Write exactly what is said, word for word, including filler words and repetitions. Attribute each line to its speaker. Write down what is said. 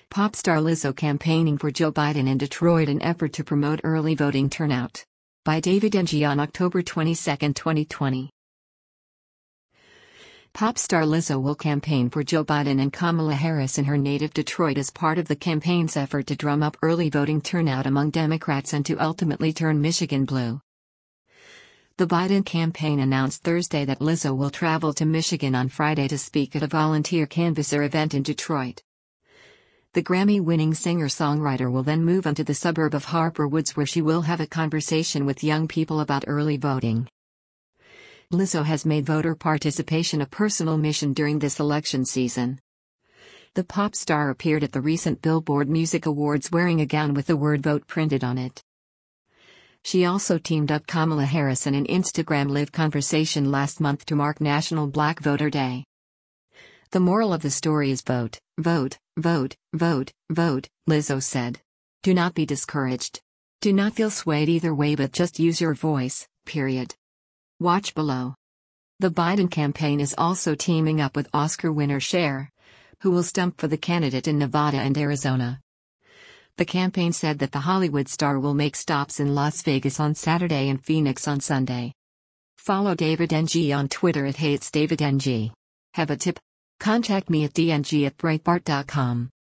Speaker 1: Pop star Lizzo campaigning for Joe Biden in Detroit in effort to promote early voting turnout. By David Ng on October twenty-second, twenty twenty. Pop star Lizzo will campaign for Joe Biden and Kamala Harris in her native Detroit as part of the campaign's effort to drum up early voting turnout among Democrats and to ultimately turn Michigan blue. The Biden campaign announced Thursday that Lizzo will travel to Michigan on Friday to speak at a volunteer canvasser event in Detroit. The Grammy-winning singer-songwriter will then move on to the suburb of Harper Woods, where she will have a conversation with young people about early voting. Lizzo has made voter participation a personal mission during this election season. The pop star appeared at the recent Billboard Music Awards wearing a gown with the word "vote" printed on it. She also teamed up Kamala Harris in an Instagram Live conversation last month to mark National Black Voter Day. The moral of the story is vote, vote, vote, vote, vote, Lizzo said. Do not be discouraged. Do not feel swayed either way, but just use your voice, period. Watch below. The Biden campaign is also teaming up with Oscar winner Cher, who will stump for the candidate in Nevada and Arizona. The campaign said that the Hollywood star will make stops in Las Vegas on Saturday and Phoenix on Sunday. Follow David Ng on Twitter at HeyIt'sDavidNG. Have a tip? Contact me at d n g at breitbart dot com.